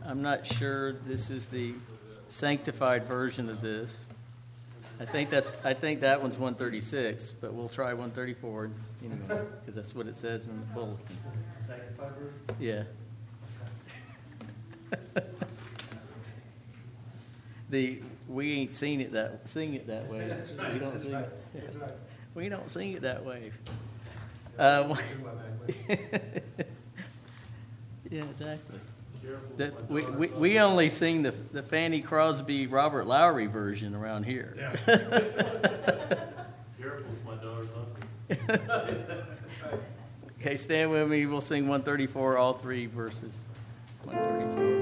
I'm not sure this is the sanctified version of this. I think that one's 136, but we'll try 134 anyway, because that's what it says in the bulletin. Sanctified version? Yeah. We ain't sing it that way. That's right. We don't That's sing right. it. That's right. We don't sing it that way. Yeah, exactly. We only sing the Fanny Crosby, Robert Lowry version around here. Yeah. Careful with my daughter's uncle. Okay, stand with me. We'll sing 134, all three verses. 134.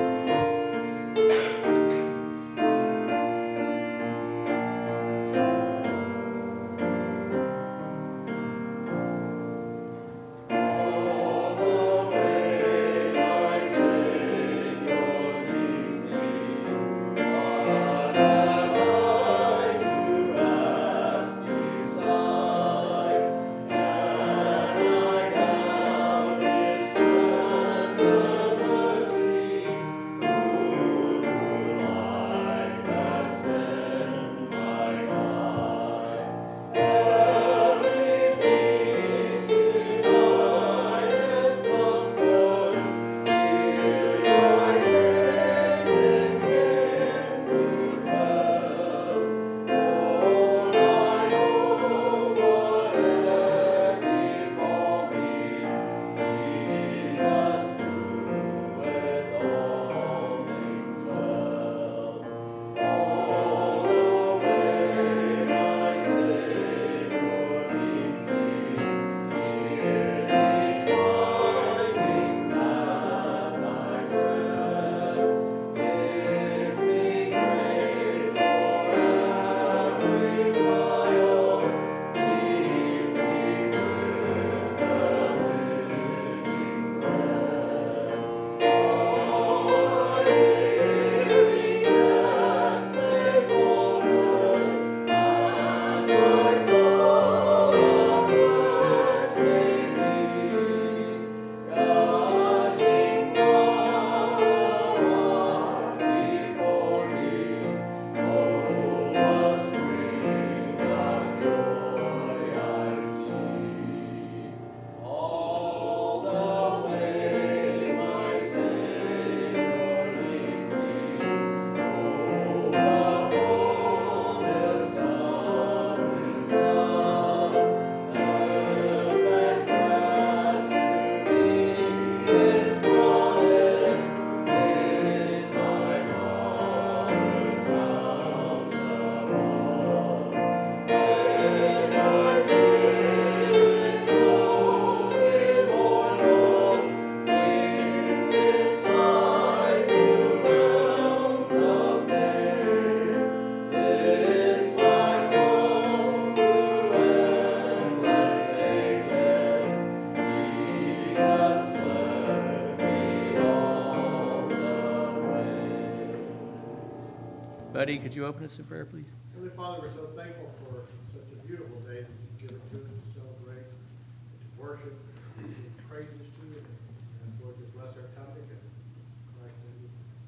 Buddy, could you open us in prayer, please? Heavenly Father, we're so thankful for such a beautiful day that you've given to us to celebrate, to worship, to give praises to, and Lord, to bless our topic and Christ in you.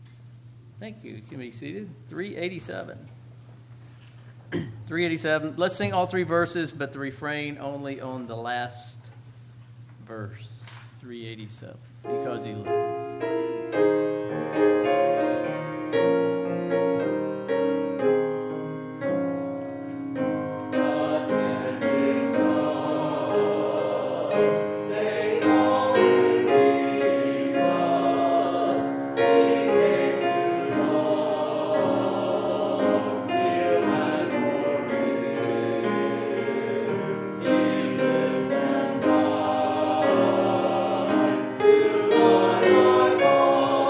Thank you. You can be seated. 387. 387. Let's sing all three verses, but the refrain only on the last verse. 387. Because he lives. Oh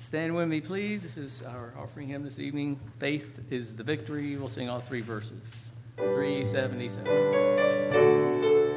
Stand with me, please. This is our offering hymn this evening. Faith is the victory. We'll sing all three verses. 377.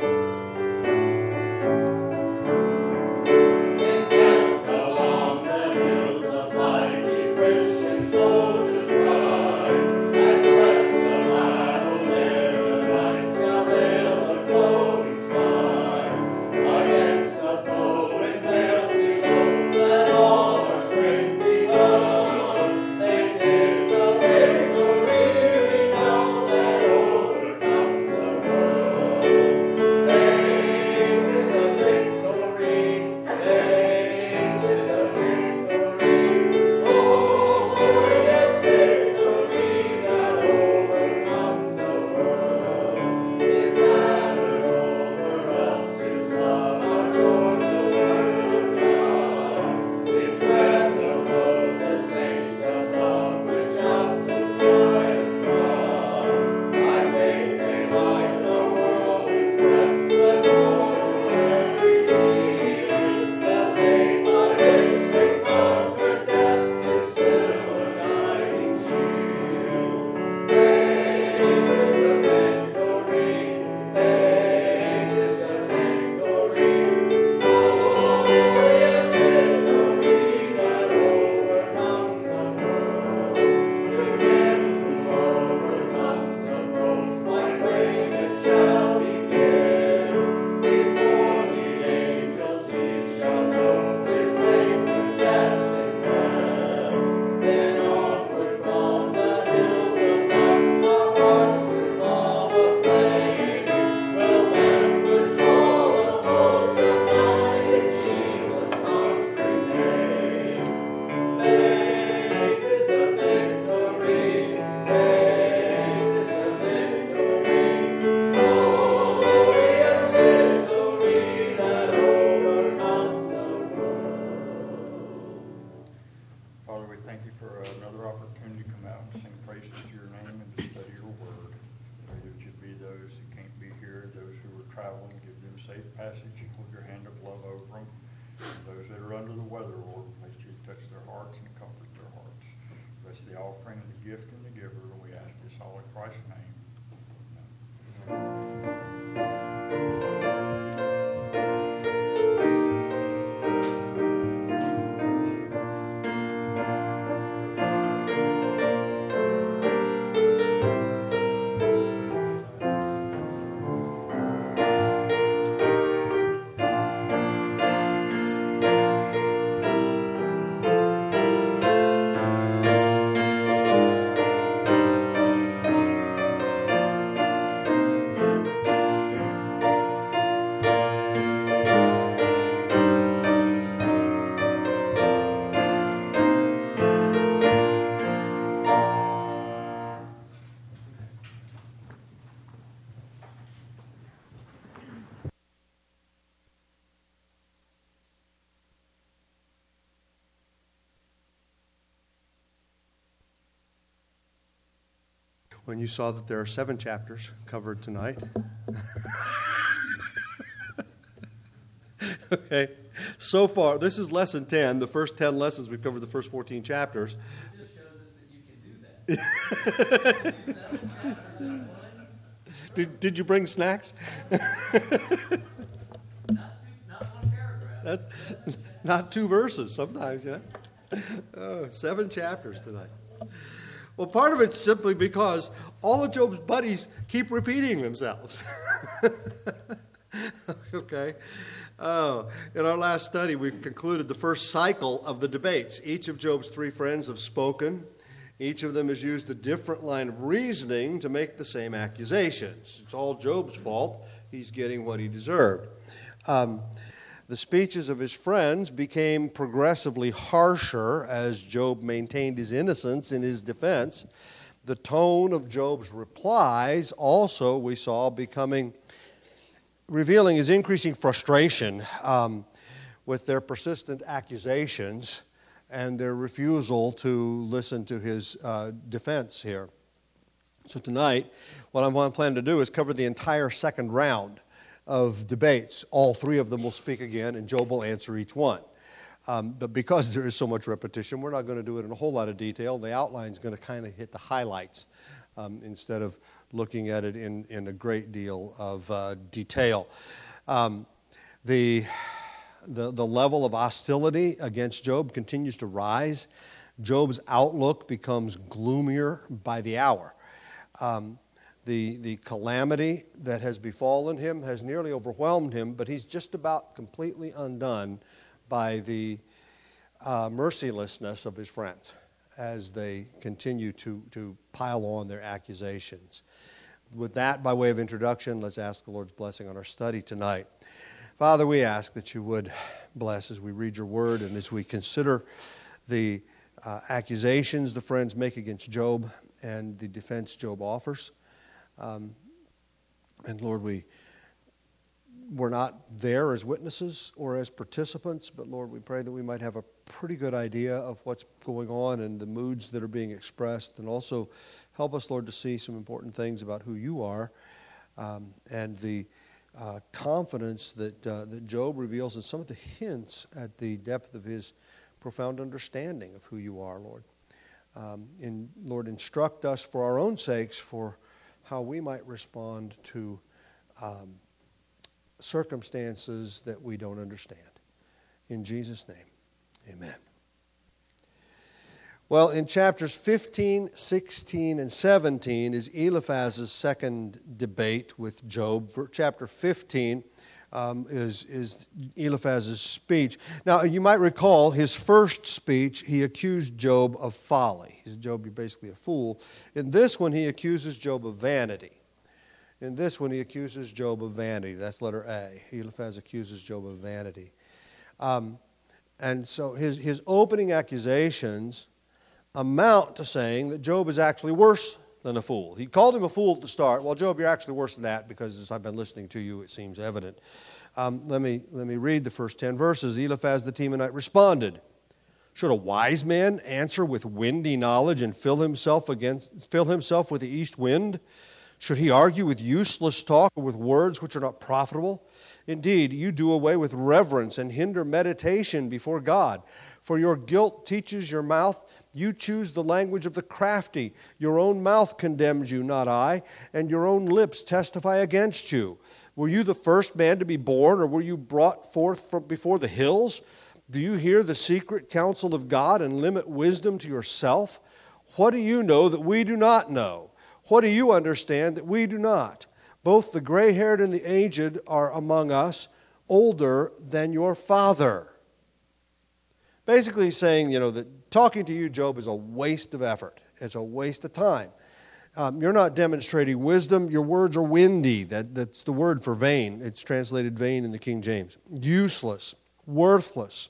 The offering and the gift and the giver, and we ask this all in Christ's name. When you saw that there are 7 chapters covered tonight. Okay. So far, this is lesson 10. The first 10 lessons, we've covered the first 14 chapters. It just shows us that you can do that. Did you bring snacks? Not one paragraph. That's not 2 verses sometimes, yeah. 7 chapters tonight. Well, part of it's simply because all of Job's buddies keep repeating themselves. Okay. In our last study, we've concluded the first cycle of the debates. Each of Job's 3 friends have spoken. Each of them has used a different line of reasoning to make the same accusations. It's all Job's fault. He's getting what he deserved. The speeches of his friends became progressively harsher as Job maintained his innocence in his defense. The tone of Job's replies also, we saw, revealing his increasing frustration with their persistent accusations and their refusal to listen to his defense here. So tonight, what I plan to do is cover the entire second round of debates. All 3 of them will speak again, and Job will answer each one. But because there is so much repetition, we're not going to do it in a whole lot of detail. The outline is going to kind of hit the highlights instead of looking at it in a great deal of detail. The level of hostility against Job continues to rise. Job's outlook becomes gloomier by the hour. The calamity that has befallen him has nearly overwhelmed him, but he's just about completely undone by the mercilessness of his friends as they continue to pile on their accusations. With that, by way of introduction, let's ask the Lord's blessing on our study tonight. Father, we ask that you would bless as we read your word and as we consider the accusations the friends make against Job and the defense Job offers. And Lord, we're not there as witnesses or as participants, but Lord, we pray that we might have a pretty good idea of what's going on and the moods that are being expressed, and also help us, Lord, to see some important things about who you are and the confidence that Job reveals in some of the hints at the depth of his profound understanding of who you are, Lord. Lord, instruct us for our own sakes for how we might respond to circumstances that we don't understand. In Jesus' name, amen. Well, in chapters 15, 16, and 17 is Eliphaz's second debate with Job. Chapter 15 is Eliphaz's speech. Now, you might recall his first speech, he accused Job of folly. He said, Job, you're basically a fool. In this one, he accuses Job of vanity. That's letter A. Eliphaz accuses Job of vanity. And so his opening accusations amount to saying that Job is actually worse than a fool. He called him a fool at the start. Well, Job, you're actually worse than that, because as I've been listening to you, it seems evident. Let me read the first 10 verses. Eliphaz the Temanite responded, should a wise man answer with windy knowledge and fill himself with the east wind? Should he argue with useless talk or with words which are not profitable? Indeed, you do away with reverence and hinder meditation before God. For your guilt teaches your mouth. You choose the language of the crafty. Your own mouth condemns you, not I, and your own lips testify against you. Were you the first man to be born, or were you brought forth from before the hills? Do you hear the secret counsel of God and limit wisdom to yourself? What do you know that we do not know? What do you understand that we do not? Both the gray-haired and the aged are among us, older than your father. Basically saying, that talking to you, Job, is a waste of effort. It's a waste of time. You're not demonstrating wisdom. Your words are windy. That's the word for vain. It's translated vain in the King James. Useless, worthless.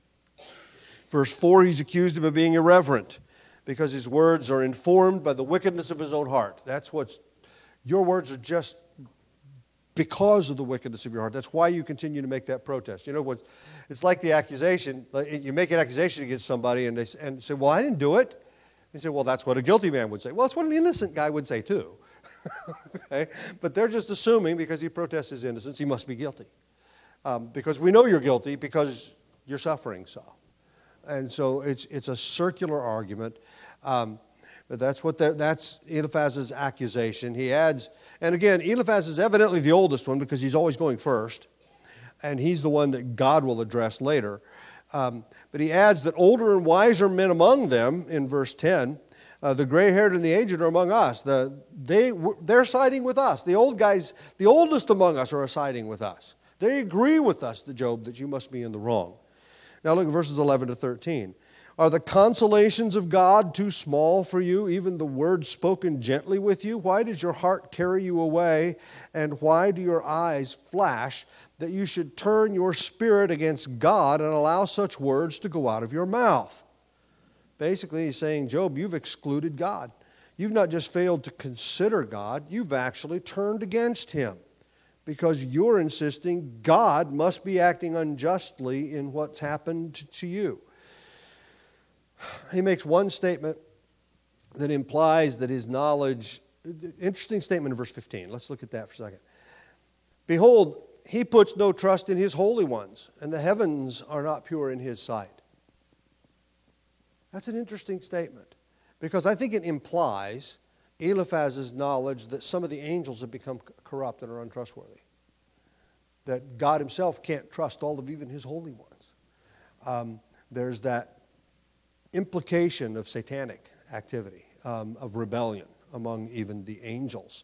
Verse 4, he's accused him of being irreverent because his words are informed by the wickedness of his own heart. Your words are just because of the wickedness of your heart. That's why you continue to make that protest. It's like the accusation. You make an accusation against somebody and they say, well, I didn't do it. You say, well, that's what a guilty man would say. Well, it's what an innocent guy would say too. Okay? But they're just assuming because he protests his innocence, he must be guilty. Because we know you're guilty because you're suffering so. And so it's a circular argument. But that's Eliphaz's accusation. He adds, and again, Eliphaz is evidently the oldest one because he's always going first, and he's the one that God will address later. But he adds that older and wiser men among them, in verse 10, the gray-haired and the aged are among us. They're siding with us. The old guys, the oldest among us are siding with us. They agree with us, Job, that you must be in the wrong. Now look at verses 11 to 13. Are the consolations of God too small for you, even the words spoken gently with you? Why does your heart carry you away, and why do your eyes flash, that you should turn your spirit against God and allow such words to go out of your mouth? Basically, he's saying, Job, you've excluded God. You've not just failed to consider God, you've actually turned against him, because you're insisting God must be acting unjustly in what's happened to you. He makes one statement that implies that his knowledge, interesting statement in verse 15. Let's look at that for a second. Behold, he puts no trust in his holy ones, and the heavens are not pure in his sight. That's an interesting statement, because I think it implies Eliphaz's knowledge that some of the angels have become corrupt and are untrustworthy, that God himself can't trust all of even his holy ones. There's that implication of satanic activity, of rebellion among even the angels.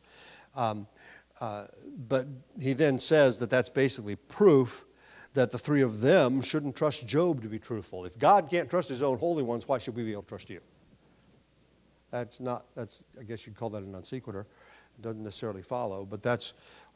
But he then says that that's basically proof that the three of them shouldn't trust Job to be truthful. If God can't trust his own holy ones, why should we be able to trust you? I guess you'd call that a non sequitur. It doesn't necessarily follow, but that's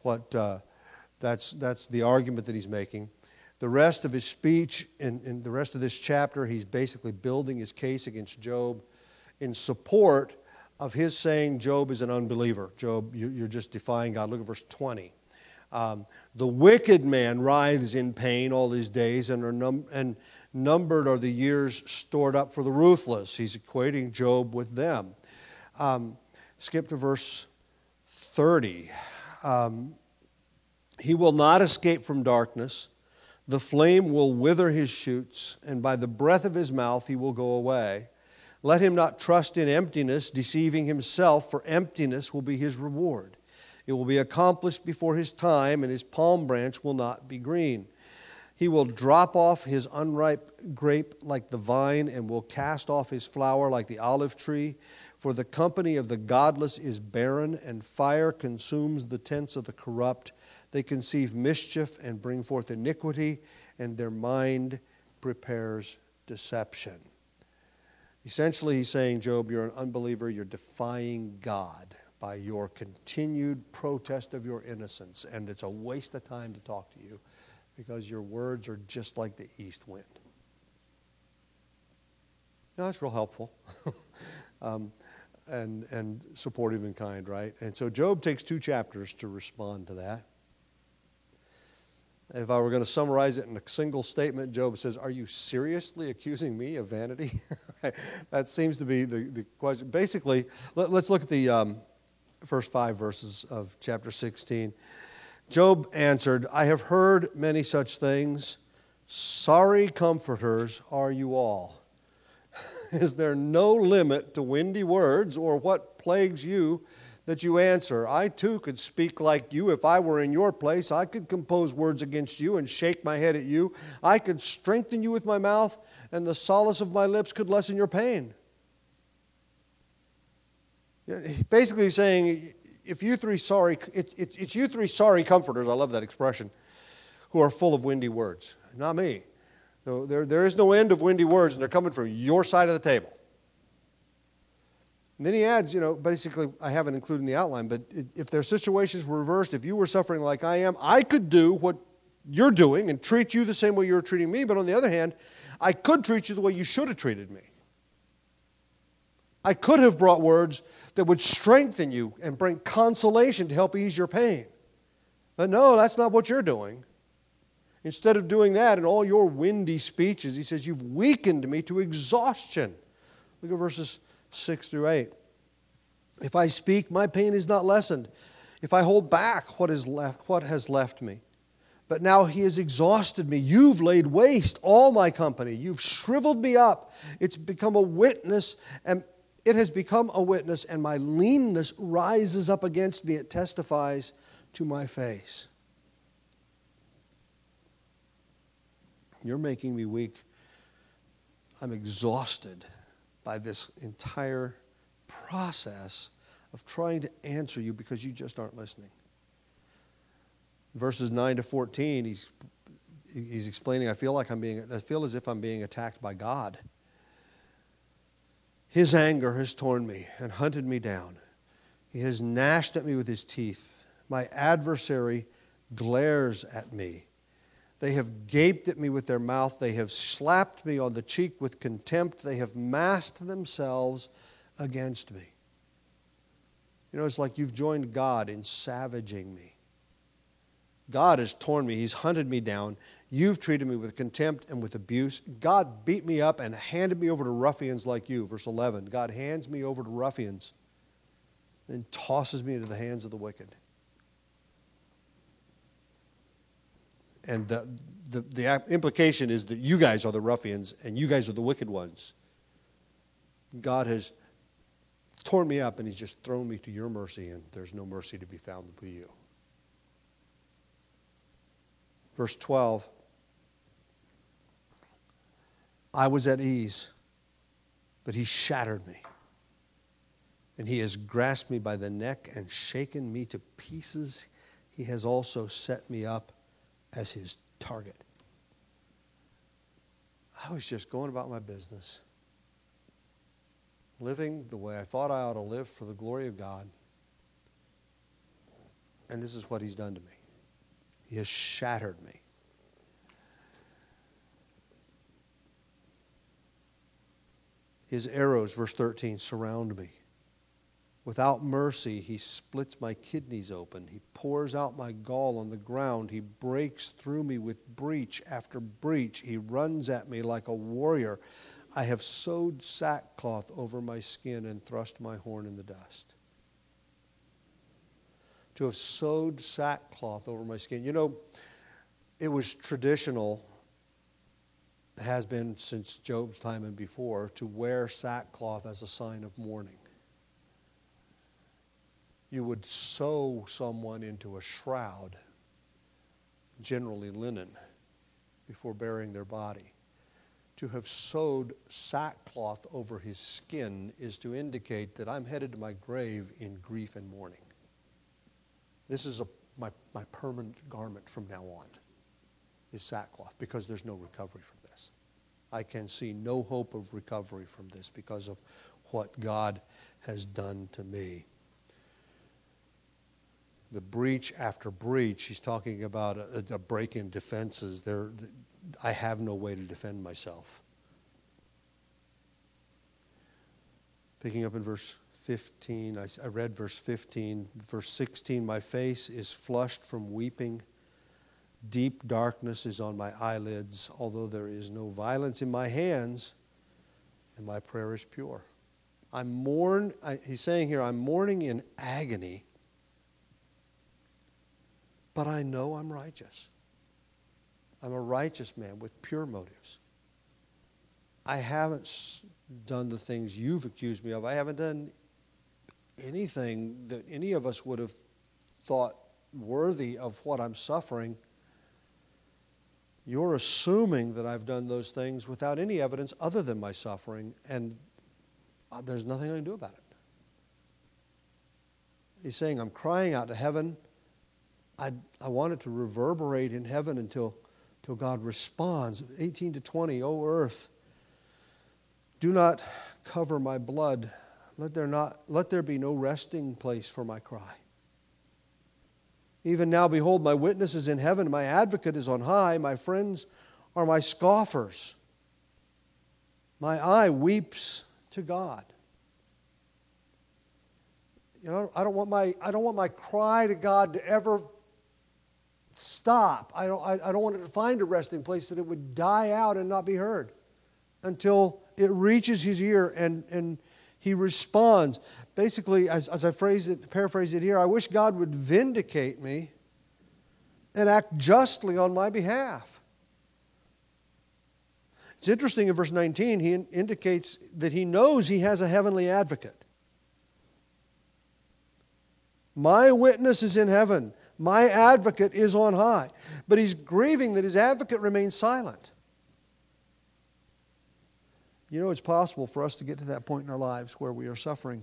the argument that he's making. The rest of his speech, in the rest of this chapter, he's basically building his case against Job in support of his saying Job is an unbeliever. Job, you're just defying God. Look at verse 20. The wicked man writhes in pain all his days, and numbered are the years stored up for the ruthless. He's equating Job with them. Skip to verse 30. He will not escape from darkness. The flame will wither his shoots, and by the breath of his mouth he will go away. Let him not trust in emptiness, deceiving himself, for emptiness will be his reward. It will be accomplished before his time, and his palm branch will not be green. He will drop off his unripe grape like the vine, and will cast off his flower like the olive tree. For the company of the godless is barren, and fire consumes the tents of the corrupt. They conceive mischief and bring forth iniquity, and their mind prepares deception. Essentially, he's saying, Job, you're an unbeliever. You're defying God by your continued protest of your innocence, and it's a waste of time to talk to you because your words are just like the east wind. Now, that's real helpful and supportive and kind, right? And so Job takes 2 chapters to respond to that. If I were going to summarize it in a single statement, Job says, are you seriously accusing me of vanity? That seems to be the question. Basically, let's look at the first 5 verses of chapter 16. Job answered, I have heard many such things. Sorry comforters are you all. Is there no limit to windy words, or what plagues you that you answer? I too could speak like you. If I were in your place, I could compose words against you and shake my head at you. I could strengthen you with my mouth, and the solace of my lips could lessen your pain. Basically he's saying, if you three sorry, it's you three sorry comforters, I love that expression, who are full of windy words. Not me. There is no end of windy words, and they're coming from your side of the table. And then he adds, basically, I haven't included in the outline, but if their situations were reversed, if you were suffering like I am, I could do what you're doing and treat you the same way you're treating me. But on the other hand, I could treat you the way you should have treated me. I could have brought words that would strengthen you and bring consolation to help ease your pain. But no, that's not what you're doing. Instead of doing that in all your windy speeches, he says, you've weakened me to exhaustion. Look at verses 6 through 8. If I speak, my pain is not lessened. If I hold back, what has left me? But now he has exhausted me. You've laid waste all my company. You've shriveled me up. It's become a witness, and it has become a witness, and my leanness rises up against me. It testifies to my face. You're making me weak. I'm exhausted by this entire process of trying to answer you because you just aren't listening. Verses 9 to 14, he's explaining, I feel as if I'm being attacked by God. His anger has torn me and hunted me down. He has gnashed at me with his teeth. My adversary glares at me. They have gaped at me with their mouth. They have slapped me on the cheek with contempt. They have massed themselves against me. It's like you've joined God in savaging me. God has torn me. He's hunted me down. You've treated me with contempt and with abuse. God beat me up and handed me over to ruffians like you. Verse 11, God hands me over to ruffians and tosses me into the hands of the wicked. And the implication is that you guys are the ruffians and you guys are the wicked ones. God has torn me up and he's just thrown me to your mercy, and there's no mercy to be found with you. Verse 12, I was at ease, but he shattered me. And he has grasped me by the neck and shaken me to pieces. He has also set me up as his target. I was just going about my business, living the way I thought I ought to live for the glory of God. And this is what he's done to me. He has shattered me. His arrows, verse 13, surround me. Without mercy, he splits my kidneys open. He pours out my gall on the ground. He breaks through me with breach after breach. He runs at me like a warrior. I have sewed sackcloth over my skin and thrust my horn in the dust. To have sewed sackcloth over my skin. You know, it was traditional, has been since Job's time and before, to wear sackcloth as a sign of mourning. You would sew someone into a shroud, generally linen, before burying their body. To have sewed sackcloth over his skin is to indicate that I'm headed to my grave in grief and mourning. This is my permanent garment from now on, is sackcloth, because there's no recovery from this. I can see no hope of recovery from this because of what God has done to me. The breach after breach, he's talking about a break in defenses. I have no way to defend myself. Picking up in verse 15, I read verse 15. Verse 16, my face is flushed from weeping. Deep darkness is on my eyelids, although there is no violence in my hands, and my prayer is pure. He's saying here, I'm mourning in agony, but I know I'm righteous. I'm a righteous man with pure motives. I haven't done the things you've accused me of. I haven't done anything that any of us would have thought worthy of what I'm suffering. You're assuming that I've done those things without any evidence other than my suffering, and there's nothing I can do about it. He's saying, I'm crying out to heaven. I want it to reverberate in heaven until God responds. 18 to 20, O earth, do not cover my blood. Let there be no resting place for my cry. Even now, behold, my witness is in heaven, my advocate is on high, my friends are my scoffers. My eye weeps to God. You know, I don't want my cry to God to ever stop. I don't want it to find a resting place, that it would die out and not be heard until it reaches his ear and he responds. Basically, as I paraphrase it here, I wish God would vindicate me and act justly on my behalf. It's interesting in verse 19, he indicates that he knows he has a heavenly advocate. My witness is in heaven. My advocate is on high. But he's grieving that his advocate remains silent. You know, it's possible for us to get to that point in our lives where we are suffering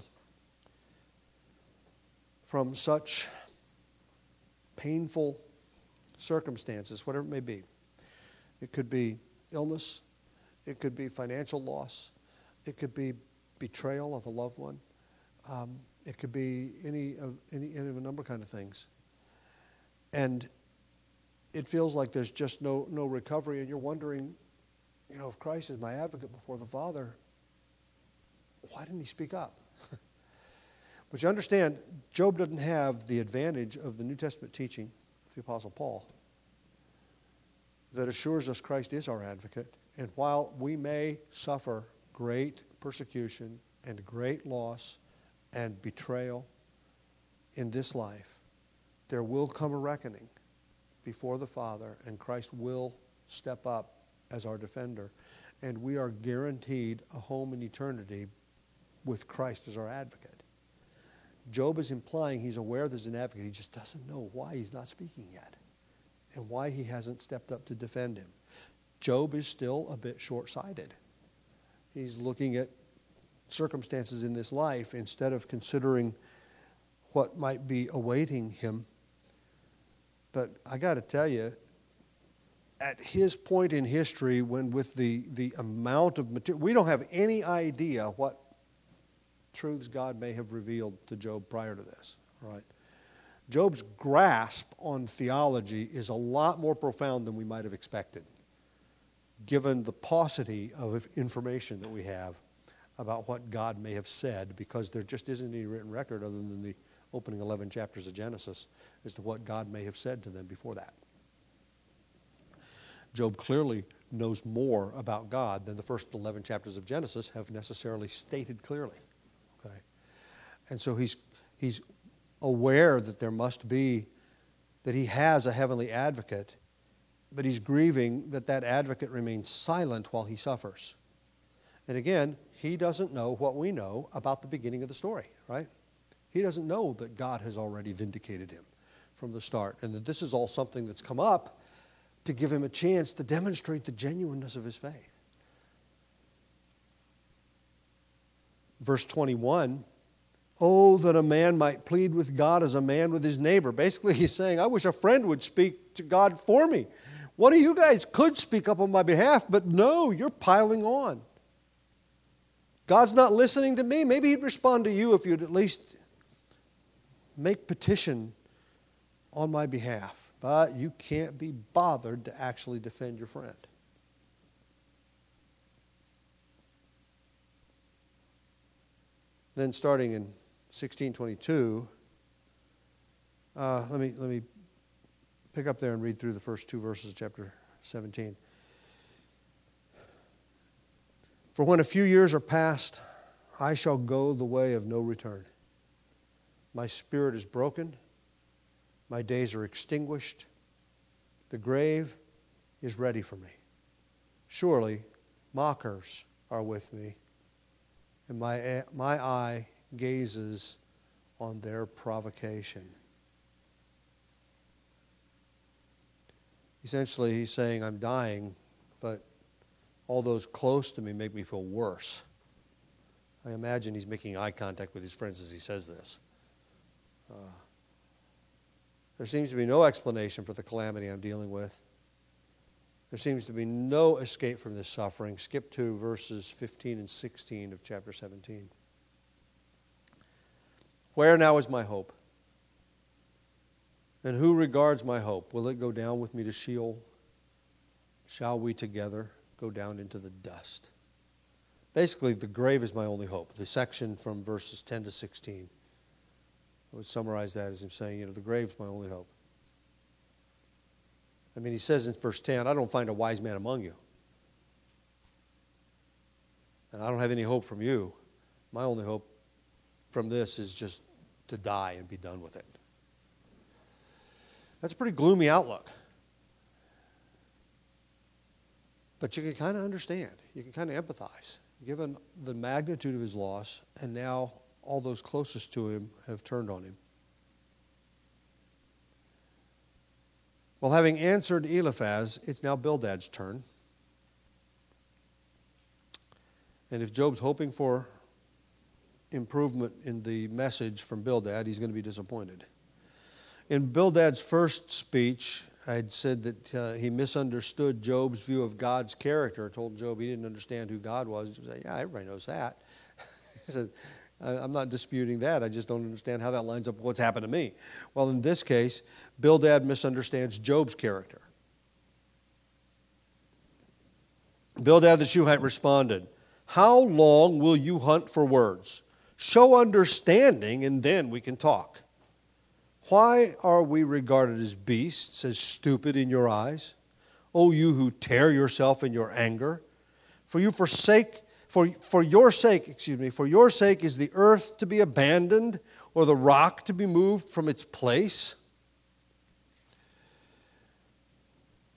from such painful circumstances, whatever it may be. It could be illness. It could be financial loss. It could be betrayal of a loved one. It could be any of a number of kind of things. And it feels like there's just no recovery, and you're wondering, you know, if Christ is my advocate before the Father, why didn't he speak up? But you understand, Job doesn't have the advantage of the New Testament teaching of the Apostle Paul that assures us Christ is our advocate. And while we may suffer great persecution and great loss and betrayal in this life, there will come a reckoning. before the Father, and Christ will step up as our defender. And we are guaranteed a home in eternity with Christ as our advocate. Job is implying he's aware there's an advocate. He just doesn't know why he's not speaking yet and why he hasn't stepped up to defend him. Job is still a bit short-sighted. He's looking at circumstances in this life instead of considering what might be awaiting him. But I got to tell you, at his point in history, when with the amount of material, we don't have any idea what truths God may have revealed to Job prior to this, right? Job's grasp on theology is a lot more profound than we might have expected, given the paucity of information that we have about what God may have said, because there just isn't any written record other than the opening 11 chapters of Genesis as to what God may have said to them before that. Job clearly knows more about God than the first 11 chapters of Genesis have necessarily stated clearly. Okay? And so he's aware that there must be, that he has a heavenly advocate, but he's grieving that that advocate remains silent while he suffers. And again, he doesn't know what we know about the beginning of the story, right? He doesn't know that God has already vindicated him from the start, and that this is all something that's come up to give him a chance to demonstrate the genuineness of his faith. Verse 21, oh, that a man might plead with God as a man with his neighbor. Basically, he's saying, I wish a friend would speak to God for me. One of you guys could speak up on my behalf, but no, you're piling on. God's not listening to me. Maybe he'd respond to you if you'd at least make petition on my behalf. But you can't be bothered to actually defend your friend. Then starting in 16:22, let me pick up there and read through the first two verses of chapter 17. For when a few years are past, I shall go the way of no return. My spirit is broken. My days are extinguished. The grave is ready for me. Surely mockers are with me, and my eye gazes on their provocation. Essentially, he's saying, I'm dying, but all those close to me make me feel worse. I imagine he's making eye contact with his friends as he says this. There seems to be no explanation for the calamity I'm dealing with. There seems to be no escape from this suffering. Skip to verses 15 and 16 of chapter 17. Where now is my hope? And who regards my hope? Will it go down with me to Sheol? Shall we together go down into the dust? Basically, the grave is my only hope. The section from verses 10 to 16. I would summarize that as him saying, the grave's my only hope. I mean, he says in verse 10, I don't find a wise man among you. And I don't have any hope from you. My only hope from this is just to die and be done with it. That's a pretty gloomy outlook. But you can kind of understand. You can kind of empathize, given the magnitude of his loss, and now all those closest to him have turned on him. Well, having answered Eliphaz, it's now Bildad's turn. And if Job's hoping for improvement in the message from Bildad, he's going to be disappointed. In Bildad's first speech, I had said that he misunderstood Job's view of God's character. I told Job he didn't understand who God was. He said, yeah, everybody knows that. He said, I'm not disputing that. I just don't understand how that lines up with what's happened to me. Well, in this case, Bildad misunderstands Job's character. Bildad the Shuhite responded, how long will you hunt for words? Show understanding, and then we can talk. Why are we regarded as beasts, as stupid in your eyes? O you who tear yourself in your anger, for your sake is the earth to be abandoned, or the rock to be moved from its place?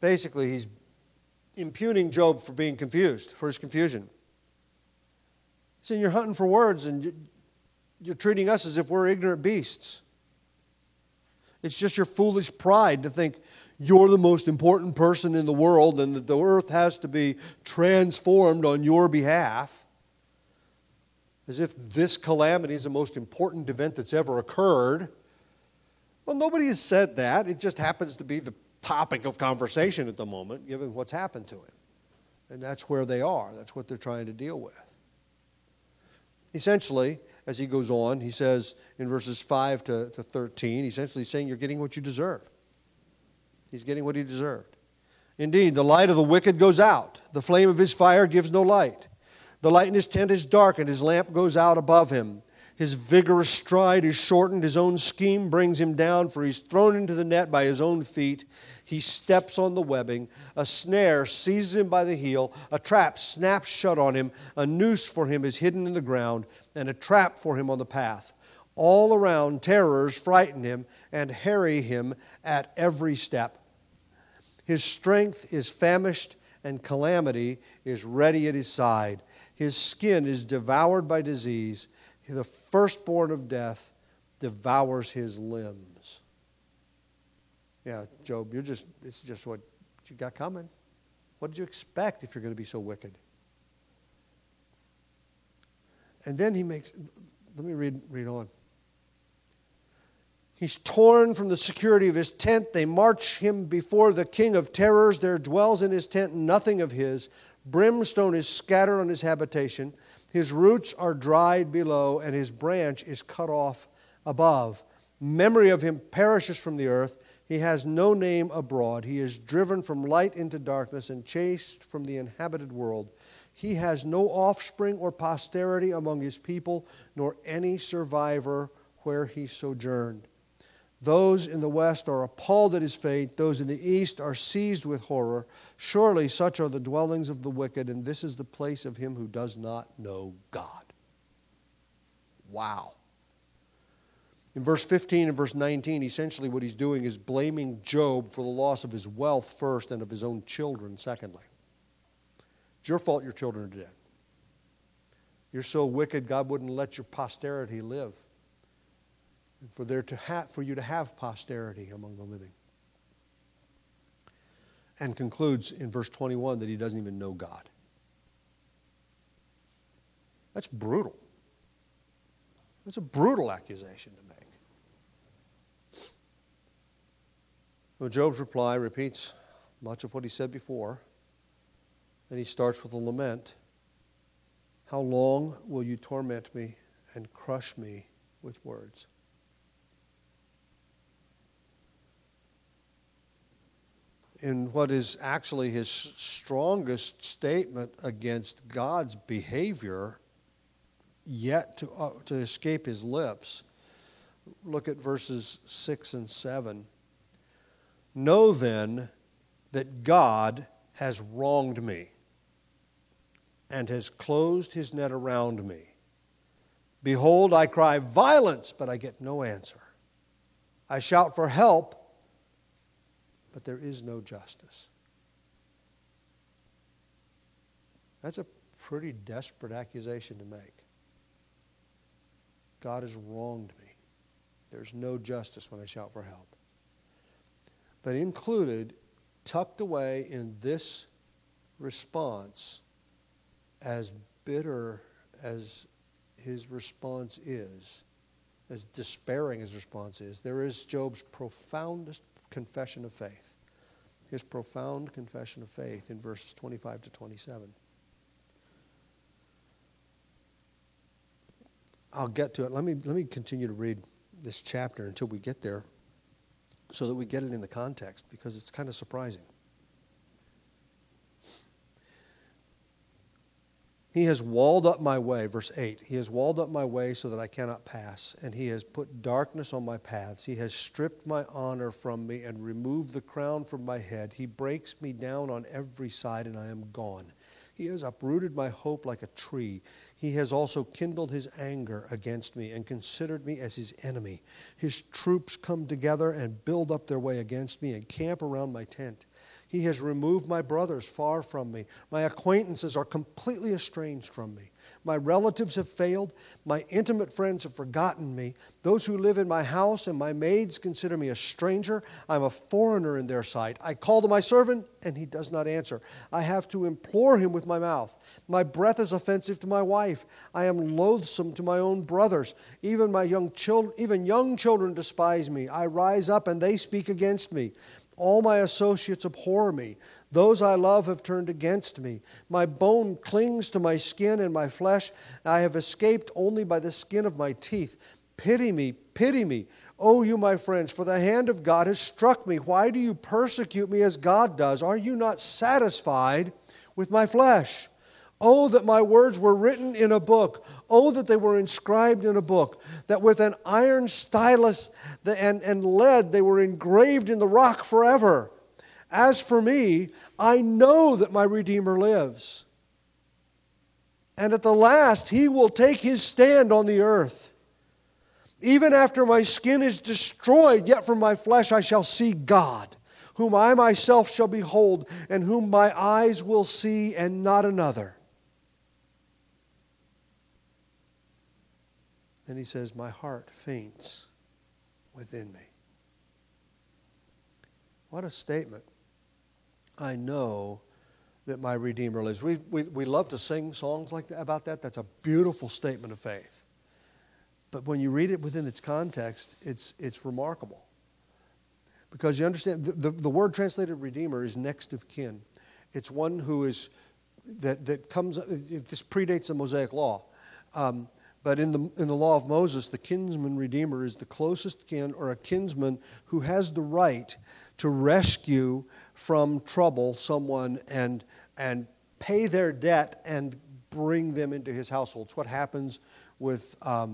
basically he's impugning Job for being confused, for his confusion. He's saying, you're hunting for words and you're treating us as if we're ignorant beasts. It's just your foolish pride to think you're the most important person in the world and that the earth has to be transformed on your behalf. As if this calamity is the most important event that's ever occurred. Well, nobody has said that. It just happens to be the topic of conversation at the moment, given what's happened to him. And that's where they are. That's what they're trying to deal with. Essentially, as he goes on, he says in verses 5 to 13, essentially saying you're getting what you deserve. He's getting what he deserved. Indeed, the light of the wicked goes out. The flame of his fire gives no light. The light in his tent is dark, and his lamp goes out above him. His vigorous stride is shortened. His own scheme brings him down, for he's thrown into the net by his own feet. He steps on the webbing. A snare seizes him by the heel. A trap snaps shut on him. A noose for him is hidden in the ground, and a trap for him on the path. All around, terrors frighten him and harry him at every step. His strength is famished, and calamity is ready at his side. His skin is devoured by disease. The firstborn of death devours his limbs. Yeah, Job, it's just what you got coming. What did you expect if you're going to be so wicked? And then let me read on. He's torn from the security of his tent. They march him before the king of terrors. There dwells in his tent nothing of his. Brimstone is scattered on his habitation. His roots are dried below, and his branch is cut off above. Memory of him perishes from the earth. He has no name abroad. He is driven from light into darkness and chased from the inhabited world. He has no offspring or posterity among his people, nor any survivor where he sojourned. Those in the west are appalled at his fate. Those in the east are seized with horror. Surely such are the dwellings of the wicked, and this is the place of him who does not know God. Wow. In verse 15 and verse 19, essentially what he's doing is blaming Job for the loss of his wealth first and of his own children secondly. It's your fault your children are dead. You're so wicked, God wouldn't let your posterity live. And for you to have posterity among the living. And concludes in verse 21 that he doesn't even know God. That's brutal. That's a brutal accusation to make. Well, Job's reply repeats much of what he said before. And he starts with a lament. How long will you torment me and crush me with words? In what is actually his strongest statement against God's behavior, yet to escape his lips. Look at verses 6 and 7. Know then that God has wronged me and has closed his net around me. Behold, I cry violence, but I get no answer. I shout for help, but there is no justice. That's a pretty desperate accusation to make. God has wronged me. There's no justice when I shout for help. But included, tucked away in this response, as bitter as his response is, as despairing as his response is, there is Job's profoundest confession of faith. His profound confession of faith in verses 25 to 27. I'll get to it. Let me continue to read this chapter until we get there so that we get it in the context, because it's kind of surprising. He has walled up my way, verse 8. He has walled up my way so that I cannot pass, and he has put darkness on my paths. He has stripped my honor from me and removed the crown from my head. He breaks me down on every side, and I am gone. He has uprooted my hope like a tree. He has also kindled his anger against me and considered me as his enemy. His troops come together and build up their way against me and camp around my tent. He has removed my brothers far from me. My acquaintances are completely estranged from me. My relatives have failed. My intimate friends have forgotten me. Those who live in my house and my maids consider me a stranger. I'm a foreigner in their sight. I call to my servant, and he does not answer. I have to implore him with my mouth. My breath is offensive to my wife. I am loathsome to my own brothers. Even young children despise me. I rise up, and they speak against me. All my associates abhor me. Those I love have turned against me. My bone clings to my skin and my flesh. I have escaped only by the skin of my teeth. Pity me, pity me. O you, my friends, for the hand of God has struck me. Why do you persecute me as God does? Are you not satisfied with my flesh? Oh, that my words were written in a book. Oh, that they were inscribed in a book. That with an iron stylus and lead they were engraved in the rock forever. As for me, I know that my Redeemer lives. And at the last he will take his stand on the earth. Even after my skin is destroyed, yet from my flesh I shall see God, whom I myself shall behold, and whom my eyes will see, and not another. Then he says, my heart faints within me. What a statement. I know that my Redeemer lives. We love to sing songs like that, about that. That's a beautiful statement of faith. But when you read it within its context, it's remarkable. Because you understand, the word translated Redeemer is next of kin. It's one who is, that comes, this predates the Mosaic Law. But in the law of Moses, the kinsman redeemer is the closest kin, or a kinsman who has the right to rescue from trouble someone and pay their debt and bring them into his household. It's what happens with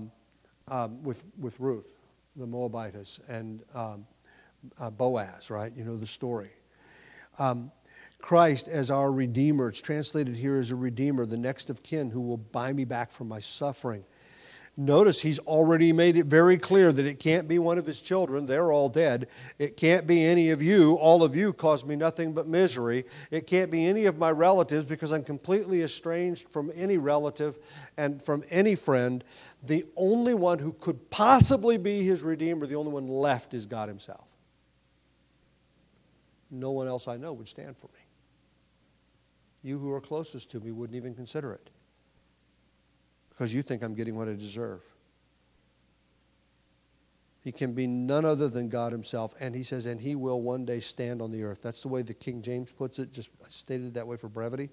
Ruth, the Moabitess, and Boaz, right? You know the story. Christ as our Redeemer, it's translated here as a Redeemer, the next of kin who will buy me back from my suffering. Notice he's already made it very clear that it can't be one of his children. They're all dead. It can't be any of you. All of you cause me nothing but misery. It can't be any of my relatives because I'm completely estranged from any relative and from any friend. The only one who could possibly be his Redeemer, the only one left, is God himself. No one else I know would stand for me. You who are closest to me wouldn't even consider it, because you think I'm getting what I deserve. He can be none other than God himself. And he says, and he will one day stand on the earth. That's the way the King James puts it, just stated that way for brevity.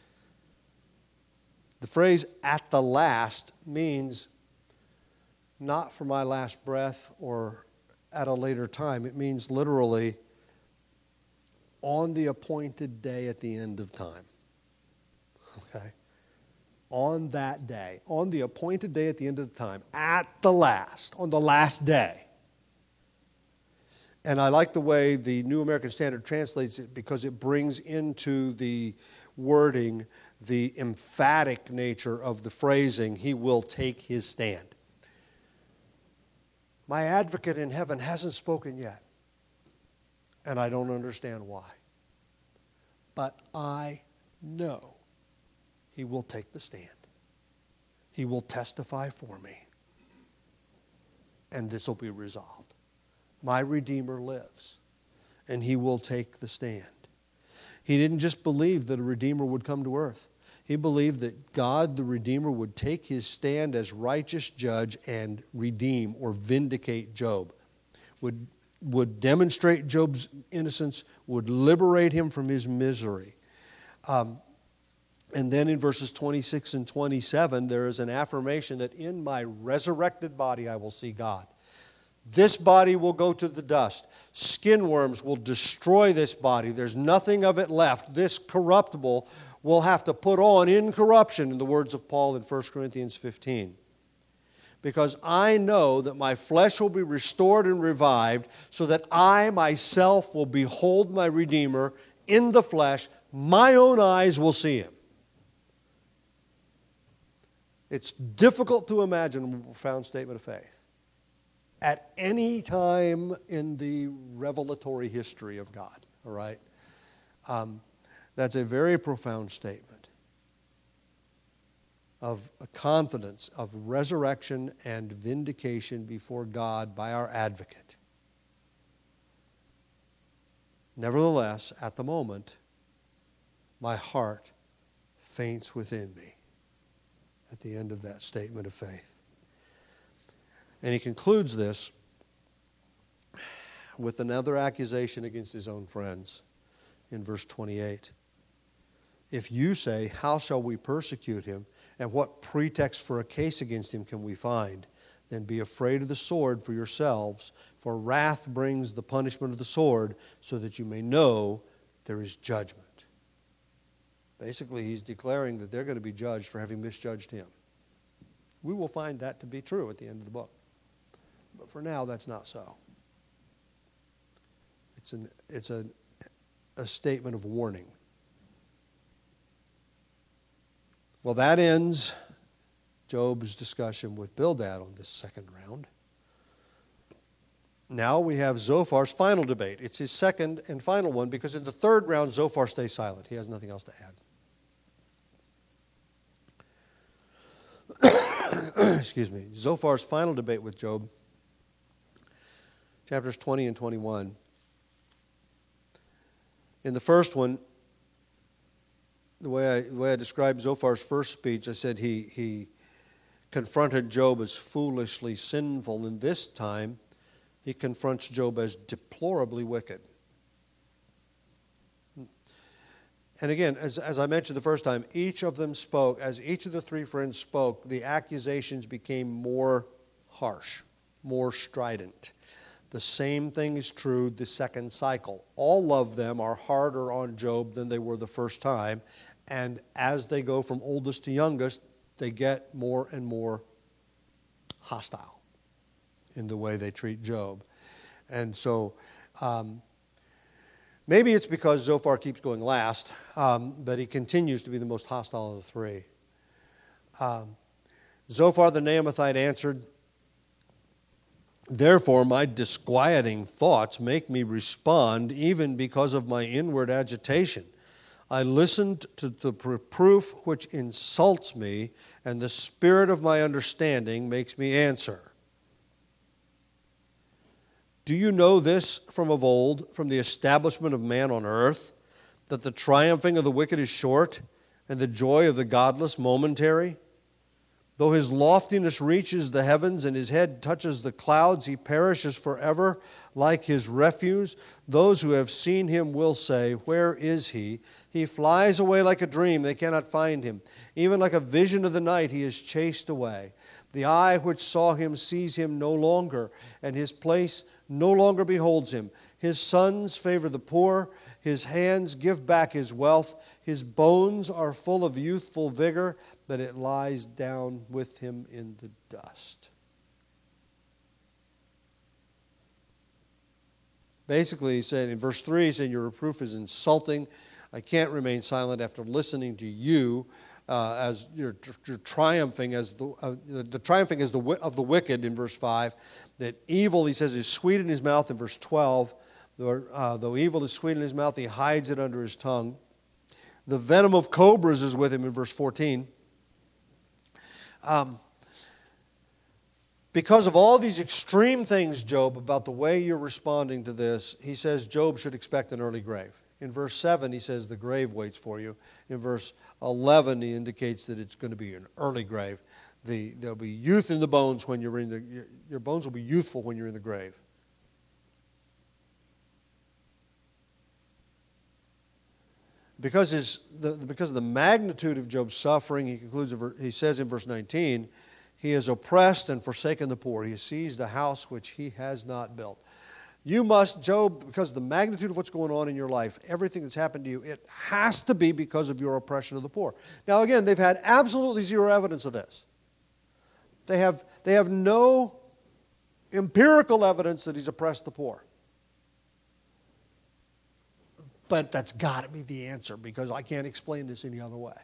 The phrase, at the last, means not for my last breath or at a later time. It means literally on the appointed day at the end of time. Okay? On that day, on the appointed day at the end of the time, at the last, on the last day. And I like the way the New American Standard translates it, because it brings into the wording the emphatic nature of the phrasing, he will take his stand. My advocate in heaven hasn't spoken yet, and I don't understand why. But I know he will take the stand. He will testify for me. And this will be resolved. My Redeemer lives, and he will take the stand. He didn't just believe that a Redeemer would come to earth. He believed that God, the Redeemer, would take his stand as righteous judge and redeem or vindicate Job. Would demonstrate Job's innocence, would liberate him from his misery. And then in verses 26 and 27, there is an affirmation that in my resurrected body I will see God. This body will go to the dust. Skin worms will destroy this body. There's nothing of it left. This corruptible will have to put on incorruption, in the words of Paul in 1 Corinthians 15. Because I know that my flesh will be restored and revived, so that I myself will behold my Redeemer in the flesh. My own eyes will see him. It's difficult to imagine a profound statement of faith at any time in the revelatory history of God, all right? That's a very profound statement of a confidence of resurrection and vindication before God by our advocate. Nevertheless, at the moment, my heart faints within me at the end of that statement of faith. And he concludes this with another accusation against his own friends in verse 28. If you say, how shall we persecute him, and what pretext for a case against him can we find? Then be afraid of the sword for yourselves, for wrath brings the punishment of the sword, so that you may know there is judgment. Basically, he's declaring that they're going to be judged for having misjudged him. We will find that to be true at the end of the book. But for now, that's not so. It's a statement of warning. Well, that ends Job's discussion with Bildad on this second round. Now we have Zophar's final debate. It's his second and final one because in the third round, Zophar stays silent. He has nothing else to add. Excuse me. Zophar's final debate with Job, chapters 20 and 21. In the first one, the way I described Zophar's first speech, I said he confronted Job as foolishly sinful. And this time, he confronts Job as deplorably wicked. And again, as I mentioned the first time, each of them spoke. As each of the three friends spoke, the accusations became more harsh, more strident. The same thing is true the second cycle. All of them are harder on Job than they were the first time. And as they go from oldest to youngest, they get more and more hostile in the way they treat Job. And so maybe it's because Zophar keeps going last, but he continues to be the most hostile of the three. Zophar the Naamathite answered, "Therefore my disquieting thoughts make me respond even because of my inward agitation. I listened to the reproof which insults me, and the spirit of my understanding makes me answer. Do you know this from of old, from the establishment of man on earth, that the triumphing of the wicked is short, and the joy of the godless momentary? Though his loftiness reaches the heavens and his head touches the clouds, he perishes forever like his refuse. Those who have seen him will say, 'Where is he?' He flies away like a dream, they cannot find him. Even like a vision of the night, he is chased away. The eye which saw him sees him no longer, and his place no longer beholds him. His sons favor the poor, his hands give back his wealth. His bones are full of youthful vigor, but it lies down with him in the dust." Basically, he said in verse 3, he said, "Your reproof is insulting. I can't remain silent after listening to you as you're triumphing as the triumphing is of the wicked," in verse 5. That evil, he says, is sweet in his mouth in verse 12. Though evil is sweet in his mouth, he hides it under his tongue. The venom of cobras is with him in verse 14. Because of all these extreme things, Job, about the way you're responding to this, he says Job should expect an early grave. In verse 7, he says the grave waits for you. In verse 11, he indicates that it's going to be an early grave. There'll be youth in the bones when you're in your bones will be youthful when you're in the grave. Because of the magnitude of Job's suffering, he says in verse 19, he has oppressed and forsaken the poor. He has seized a house which he has not built. You must, Job, because of the magnitude of what's going on in your life, everything that's happened to you, it has to be because of your oppression of the poor. Now again, they've had absolutely zero evidence of this. They have no empirical evidence that he's oppressed the poor. But that's got to be the answer, because I can't explain this any other way.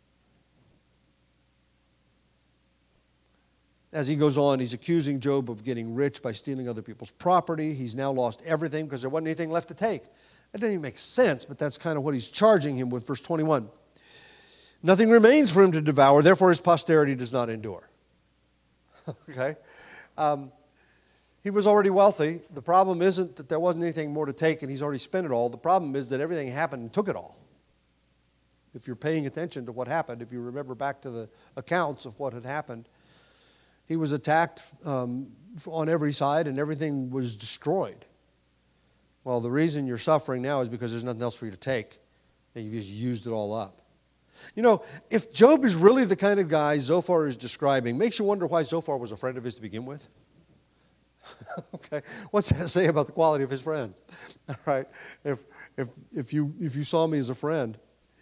As he goes on, he's accusing Job of getting rich by stealing other people's property. He's now lost everything because there wasn't anything left to take. That doesn't even make sense, but that's kind of what he's charging him with, verse 21. Nothing remains for him to devour, therefore his posterity does not endure. Okay? He was already wealthy. The problem isn't that there wasn't anything more to take and he's already spent it all. The problem is that everything happened and took it all. If you're paying attention to what happened, if you remember back to the accounts of what had happened, he was attacked on every side and everything was destroyed. Well, the reason you're suffering now is because there's nothing else for you to take and you've just used it all up. You know, if Job is really the kind of guy Zophar is describing, makes you wonder why Zophar was a friend of his to begin with. Okay, what's that say about the quality of his friend? All right, if you saw me as a friend,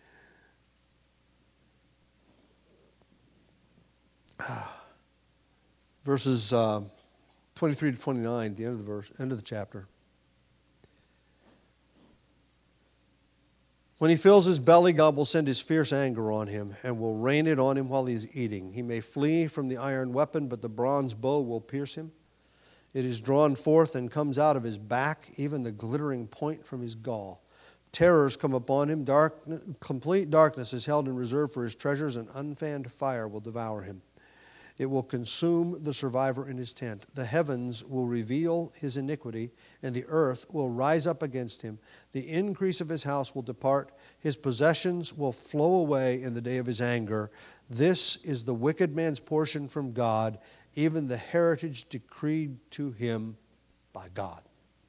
verses 23 to 29, the end of the chapter. When he fills his belly, God will send his fierce anger on him and will rain it on him while he is eating. He may flee from the iron weapon, but the bronze bow will pierce him. It is drawn forth and comes out of his back, even the glittering point from his gall. Terrors come upon him. Complete darkness is held in reserve for his treasures, and unfanned fire will devour him. It will consume the survivor in his tent. The heavens will reveal his iniquity, and the earth will rise up against him. The increase of his house will depart. His possessions will flow away in the day of his anger. This is the wicked man's portion from God, even the heritage decreed to him by God.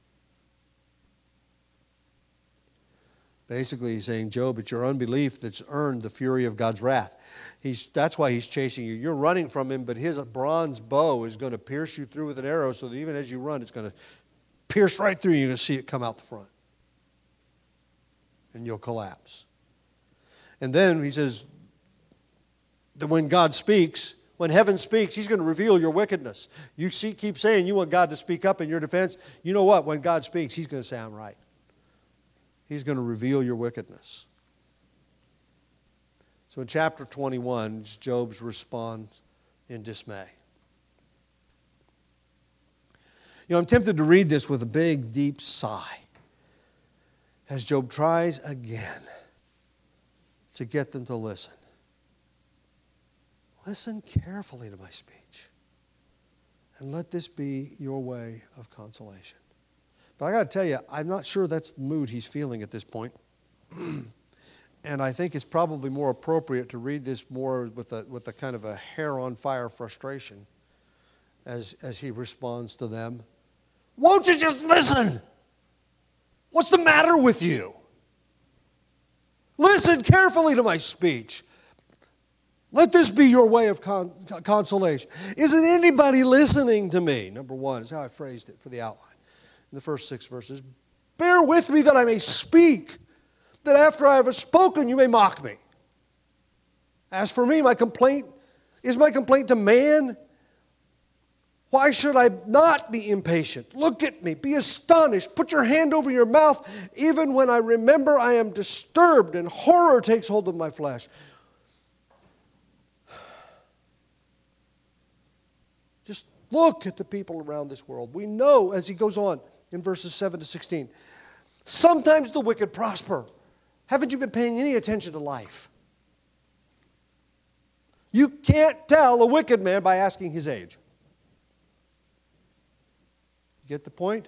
Basically, he's saying, Job, it's your unbelief that's earned the fury of God's wrath. That's why he's chasing you. You're running from him, but his bronze bow is going to pierce you through with an arrow so that even as you run, it's going to pierce right through you. You're going to see it come out the front. And you'll collapse. And then he says that when God speaks, when heaven speaks, he's going to reveal your wickedness. You keep saying you want God to speak up in your defense. You know what? When God speaks, he's going to say, I'm right. He's going to reveal your wickedness. So in chapter 21, it's Job's response in dismay. You know, I'm tempted to read this with a big, deep sigh as Job tries again to get them to listen. Listen carefully to my speech, and let this be your way of consolation. But I got to tell you, I'm not sure that's the mood he's feeling at this point. And I think it's probably more appropriate to read this more with a kind of a hair-on-fire frustration as he responds to them. Won't you just listen? What's the matter with you? Listen carefully to my speech. Let this be your way of consolation. Isn't anybody listening to me? Number one is how I phrased it for the outline. In the first 6 verses, bear with me that I may speak, that after I have spoken you may mock me. As for me, my complaint to man? Why should I not be impatient? Look at me, be astonished, put your hand over your mouth. Even when I remember, I am disturbed, and horror takes hold of my flesh. Just look at the people around this world. We know, as he goes on in verses 7 to 16, sometimes the wicked prosper. Haven't you been paying any attention to life? You can't tell a wicked man by asking his age. Get the point?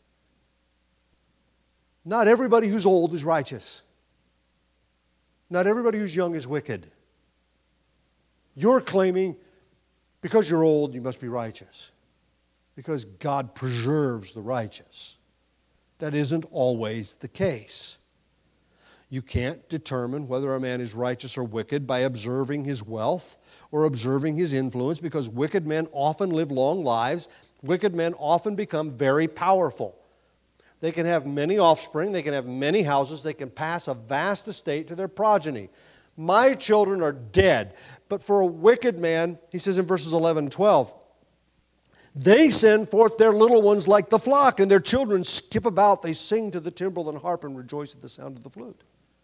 Not everybody who's old is righteous. Not everybody who's young is wicked. You're claiming because you're old you must be righteous. Because God preserves the righteous. That isn't always the case. You can't determine whether a man is righteous or wicked by observing his wealth or observing his influence, because wicked men often live long lives. Wicked men often become very powerful. They can have many offspring, they can have many houses, they can pass a vast estate to their progeny. My children are dead. But for a wicked man, he says in verses 11 and 12, they send forth their little ones like the flock, and their children skip about. They sing to the timbrel and harp and rejoice at the sound of the flute.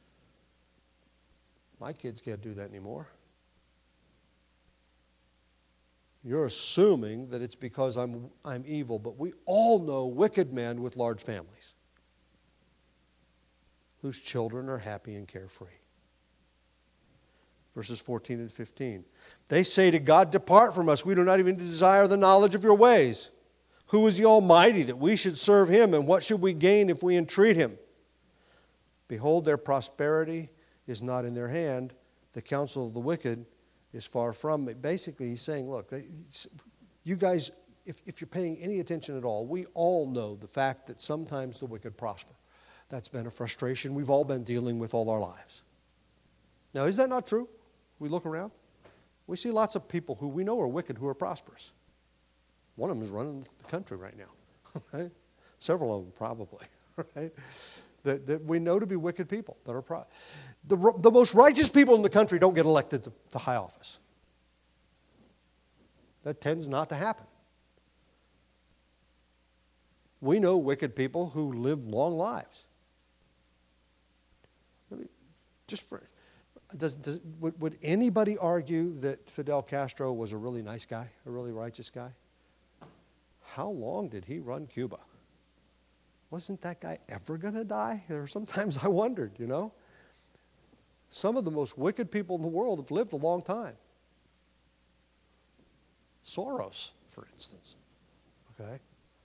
My kids can't do that anymore. You're assuming that it's because I'm evil, but we all know wicked men with large families. whose children are happy and carefree. Verses 14 and 15. They say to God, depart from us. We do not even desire the knowledge of your ways. Who is the Almighty that we should serve him? And what should we gain if we entreat him? Behold, their prosperity is not in their hand. The counsel of the wicked is far from me. Basically, he's saying, look, you guys, if you're paying any attention at all, we all know the fact that sometimes the wicked prosper. That's been a frustration we've all been dealing with all our lives. Now, is that not true? We look around. We see lots of people who we know are wicked who are prosperous. One of them is running the country right now. Right? Several of them probably. Right? That we know to be wicked people that are the most righteous people in the country don't get elected to high office. That tends not to happen. We know wicked people who live long lives. Would anybody argue that Fidel Castro was a really nice guy, a really righteous guy? How long did he run Cuba? Wasn't that guy ever going to die? Or sometimes I wondered, you know. Some of the most wicked people in the world have lived a long time. Soros, for instance. Okay?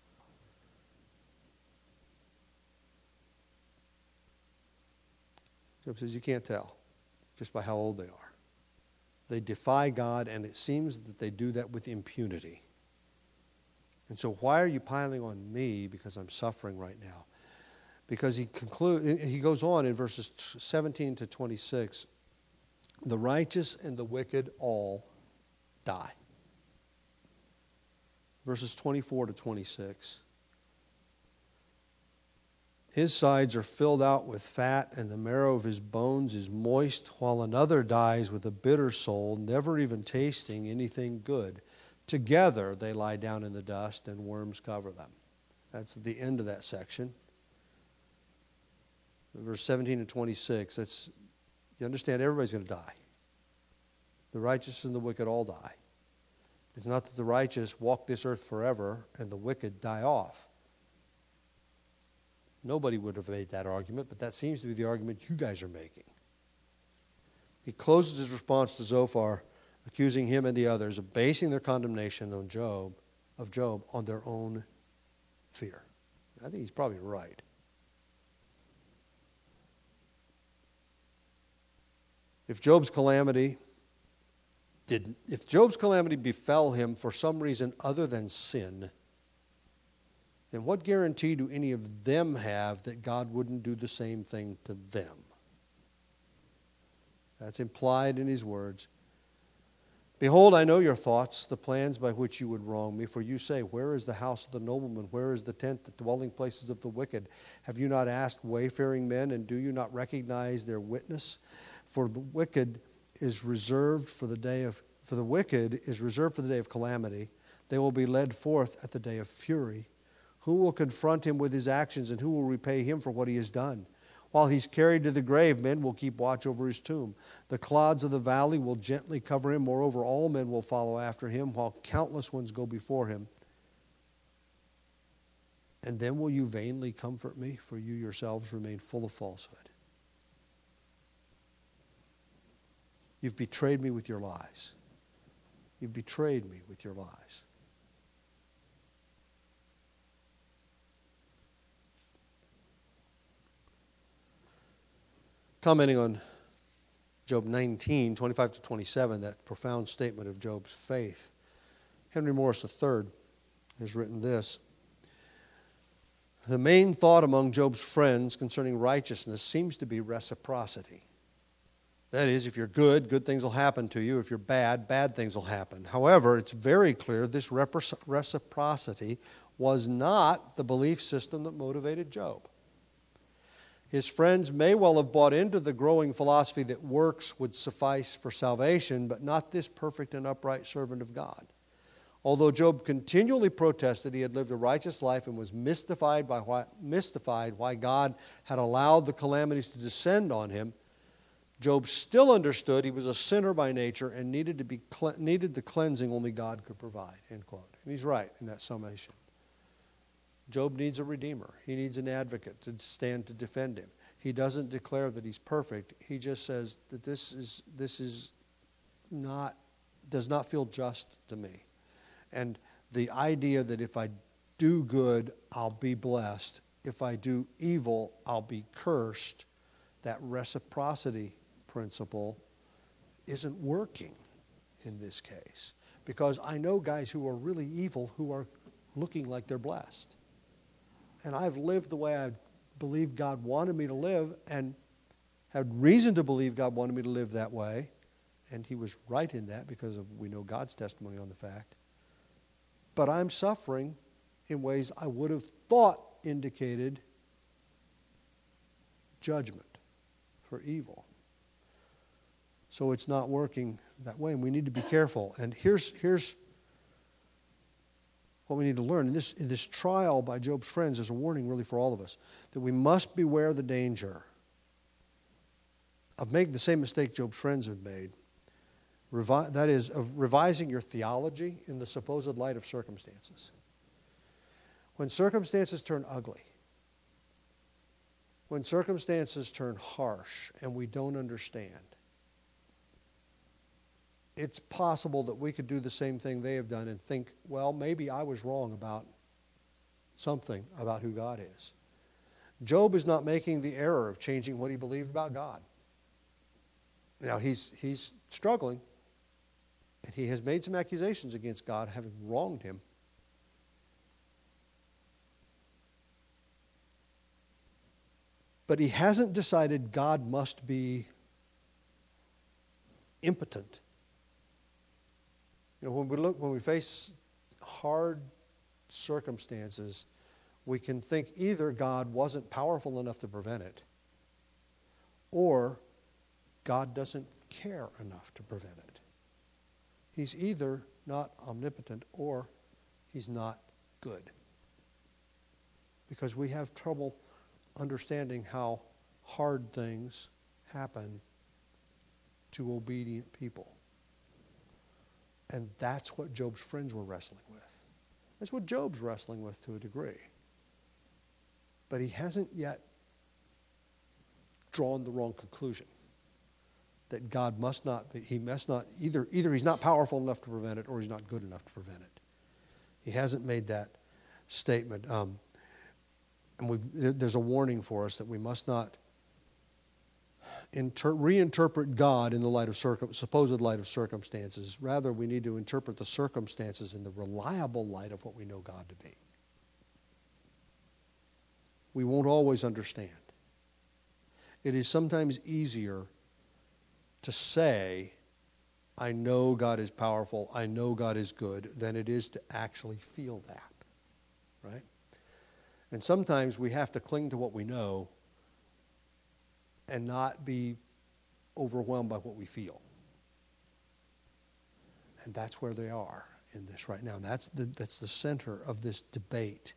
Job says you can't tell just by how old they are. They defy God, and it seems that they do that with impunity. And so why are you piling on me because I'm suffering right now? Because he goes on in verses 17 to 26, the righteous and the wicked all die. Verses 24 to 26. His sides are filled out with fat, and the marrow of his bones is moist, while another dies with a bitter soul, never even tasting anything good. Together they lie down in the dust, and worms cover them. That's the end of that section. Verse 17 and 26, you understand everybody's going to die. The righteous and the wicked all die. It's not that the righteous walk this earth forever and the wicked die off. Nobody would have made that argument, but that seems to be the argument you guys are making. He closes his response to Zophar, accusing him and the others of basing their condemnation on Job on their own fear. I think he's probably right. If Job's calamity befell him for some reason other than sin, then what guarantee do any of them have that God wouldn't do the same thing to them? That's implied in his words. Behold, I know your thoughts, the plans by which you would wrong me. For you say, where is the house of the nobleman? Where is the tent, the dwelling places of the wicked? Have you not asked wayfaring men, and do you not recognize their witness? For the wicked is reserved for the day of calamity. They will be led forth at the day of fury. Who will confront him with his actions, and who will repay him for what he has done? While he's carried to the grave, men will keep watch over his tomb. The clods of the valley will gently cover him. Moreover, all men will follow after him, while countless ones go before him. And then will you vainly comfort me, for you yourselves remain full of falsehood. You've betrayed me with your lies. You've betrayed me with your lies. Commenting on Job 19, 25 to 27, that profound statement of Job's faith, Henry Morris III has written this. The main thought among Job's friends concerning righteousness seems to be reciprocity. That is, if you're good, good things will happen to you. If you're bad, bad things will happen. However, it's very clear this reciprocity was not the belief system that motivated Job. His friends may well have bought into the growing philosophy that works would suffice for salvation, but not this perfect and upright servant of God. Although Job continually protested he had lived a righteous life and was mystified why God had allowed the calamities to descend on him, Job still understood he was a sinner by nature and needed the cleansing only God could provide. End quote. And he's right in that summation. Job needs a redeemer. He needs an advocate to stand to defend him. He doesn't declare that he's perfect. He just says that this is not, does not feel just to me. And the idea that if I do good, I'll be blessed. If I do evil, I'll be cursed. That reciprocity principle isn't working in this case. Because I know guys who are really evil who are looking like they're blessed. And I've lived the way I believed God wanted me to live and had reason to believe God wanted me to live that way. And he was right in that because we know God's testimony on the fact. But I'm suffering in ways I would have thought indicated judgment for evil. So it's not working that way, and we need to be careful. And here's what we need to learn. In this trial by Job's friends, there's a warning really for all of us, that we must beware of the danger of making the same mistake Job's friends have made. That is, of revising your theology in the supposed light of circumstances. When circumstances turn ugly, when circumstances turn harsh and we don't understand, it's possible that we could do the same thing they have done and think, well, maybe I was wrong about something about who God is. Job is not making the error of changing what he believed about God. Now, he's struggling. And he has made some accusations against God, having wronged him. But he hasn't decided God must be impotent. You know, when we face hard circumstances, we can think either God wasn't powerful enough to prevent it, or God doesn't care enough to prevent it. He's either not omnipotent or he's not good. Because we have trouble understanding how hard things happen to obedient people. And that's what Job's friends were wrestling with. That's what Job's wrestling with to a degree. But he hasn't yet drawn the wrong conclusion. That God must not be, he must not, either he's not powerful enough to prevent it or he's not good enough to prevent it. He hasn't made that statement. And there's a warning for us that we must not reinterpret God in the light of supposed light of circumstances. Rather, we need to interpret the circumstances in the reliable light of what we know God to be. We won't always understand. It is sometimes easier to say, I know God is powerful, I know God is good, than it is to actually feel that, right? And sometimes we have to cling to what we know and not be overwhelmed by what we feel. And that's where they are in this right now. That's the center of this debate.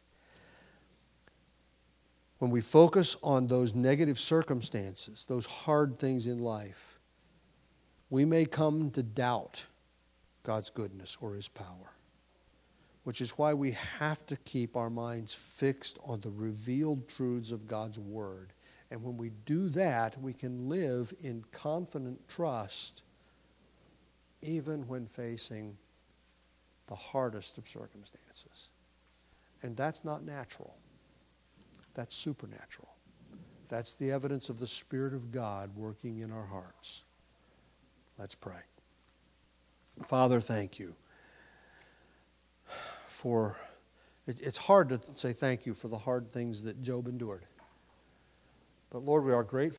When we focus on those negative circumstances, those hard things in life, we may come to doubt God's goodness or his power, which is why we have to keep our minds fixed on the revealed truths of God's Word. And when we do that, we can live in confident trust even when facing the hardest of circumstances. And that's not natural. That's supernatural. That's the evidence of the Spirit of God working in our hearts. Let's pray. Father, thank you for, it's hard to say thank you for the hard things that Job endured. But Lord, we are grateful